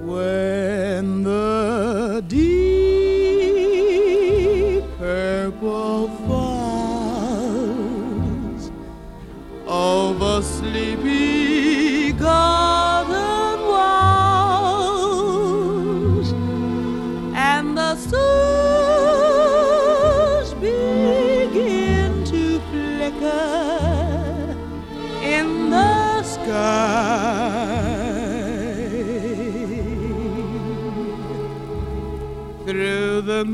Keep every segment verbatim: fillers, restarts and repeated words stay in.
When the deep purple falls over sleepy garden walls, and the stars begin to flicker in the sky, through the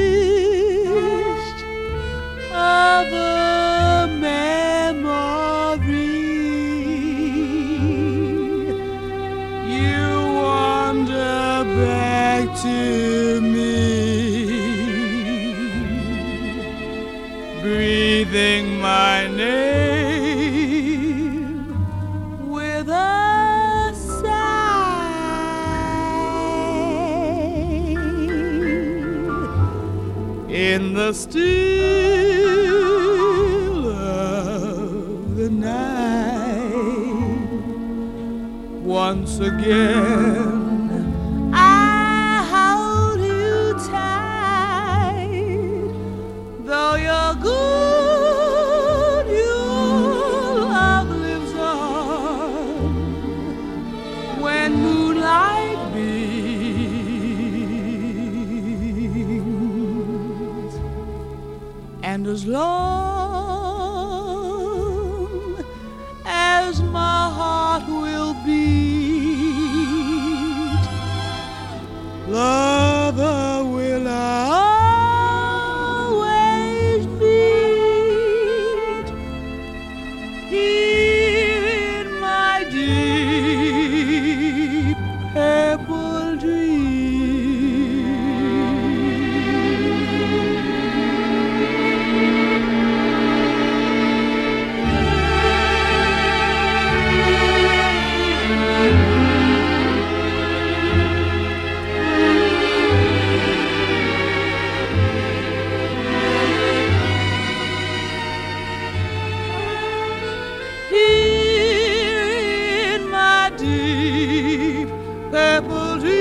mist of a memory, you wander back to me, breathing my name with a sigh. In the still of the night, once again I hold you tight. Though you're good, your love lives on when moonlight beams. And as long as my heart will beat, lover, will I always meet here in my deep purple dream. Here in my deep purple dream.